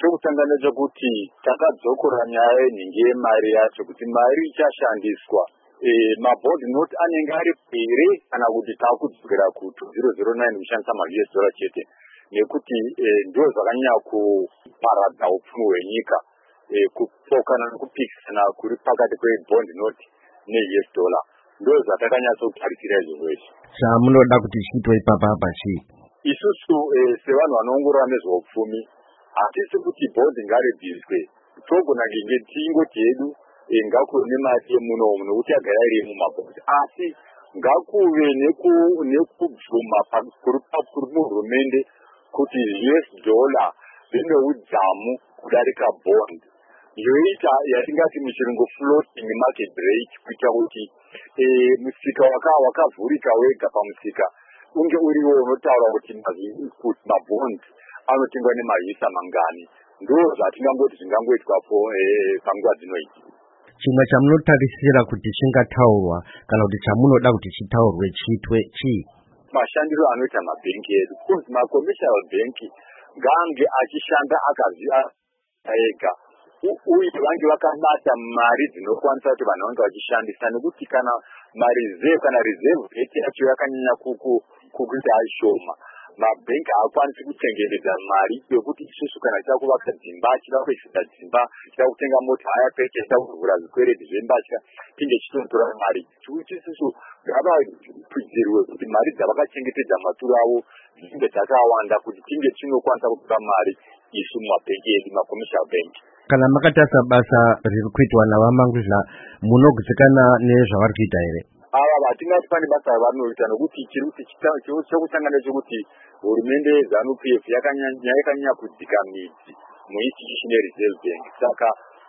chokutanga ndechekuti takadzokora nyaya yenhingi yemari yacho kuti mari ichashandiswa mabond note anenge ari pere kana kuti takudzokera ku2009 kushandisa ma-US dollar chete, nekuti ndio zvakanyanya kuparadza upfumi hwenyika kupokana nekupikisana kuri pakati kwebond note ne-US dollar. Ndo zvatakanyatsotarisira izvozvo izvi. Zvamunoda kuti chiitwe ipapa chii? Isusu sevanhu vanoongorora nezveupfumi hatisi kuti bond ngaribviswe, togona kunge tingoti hedu ngakuve nemari yemunomu nokuti yagara iri yemumabhondi, asi ngakuve nekubvuma kuri muhurumende kuti US dollar rine udzamu kudarika bond, yoita yatingati muchirungu floating market rate, kuita kuti musika wakavhurika wega pamusika unge uriwo unotaura kuti mabond anotengwa nemavhisa mangani. Ndo zvatingangoti zvingangoitwapo panguva dzinoidzi. Chimwe chamunotarisira kuti chingataurwa kana kuti chamunoda kuti chitaurwe chiitwe chii? Mashandiro anoita mabhengi edu, kunzi ma-commercial bank ngange achishanda akaziva ega, uye vange vakabata mari dzinokwanisa kuti vanhu vange vachishandisa, nekuti kana mareserve kana reserve rate yacho yakanyanya kukuita shoma, mabhengi haakwanisi kuchengetedza mari yekuti isusu kana tida kuvaka dzimba, tida kuisira dzimba, tida kutenga mota haya peke, tida kuvhura zvikwereti zvembatya, tinge chitotora mari. Kuti isusu ngavakwidzirwe kuti mari dzavakachengetedza maturo avo dzinge dzakawanda kuti tinge tinokwanisa kutora mari isu mumabhengi edu, ma-commercial bank. Kana makatarisa basa riri kuitwa navamanguzva, munogutsikana nezvavari kuita here? Ava vatingati pane basa ravanoita, nokuti chekutanga ndechekuti hurumende yeZANU-PF yakanyanya kudzika midzi muinstitution yereserve bank. Saka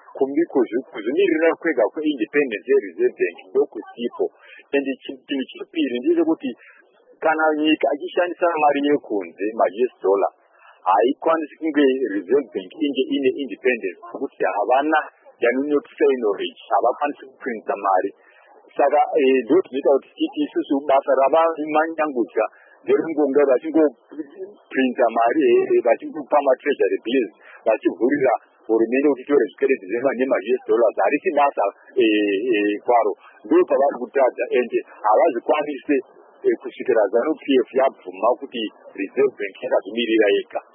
kuzvimirira kwega kweindependence yereserve bank ndokusipo. Ende chinhu chechipiri ndechekuti kana nyika achishandisa mari yekunze, ma-US dollar, haikwanisi kunge reserve bank inge ine independence, nokuti havana yanonotisa knowledge, havakwanisi kuprinta mari. Saka ndo tinoita kuti titi isusu basa ravamanyangudza ndekungonga vachingoprinta mari, vachingopa ma-treasury bills, vachivhurira hurumende kuti tore zvikwereti nema-US dollars, harisi basa kwaro. Ndo pavari kutadza, ende havazvikwanise kusvikira ZANU-PF yabvuma kuti reserve bank yakazvimirira yega.